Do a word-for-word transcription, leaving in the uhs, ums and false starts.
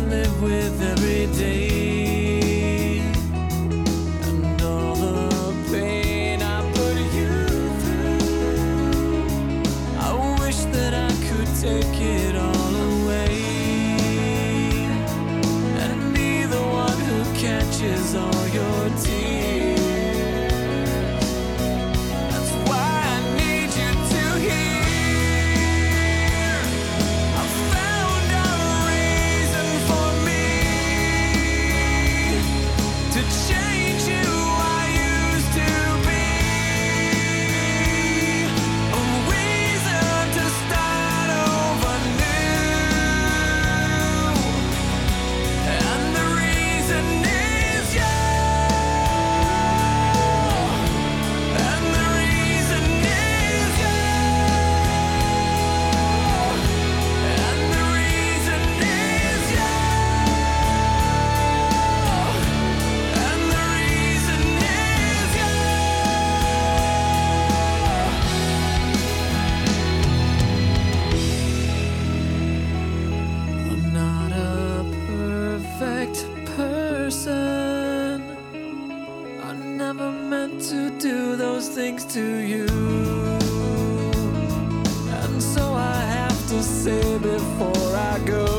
live with every day, and all the pain I put you through. I wish that I could take it all away and be the one who catches all your tears. That's why I need you to hear. I found a reason for me to change who I used to be. A reason to start over new. And the reason is you. And the reason is you. And the reason is you. And the reason is you. I'm not a perfect person. I never meant to do those things to you. And so I have to say before I go,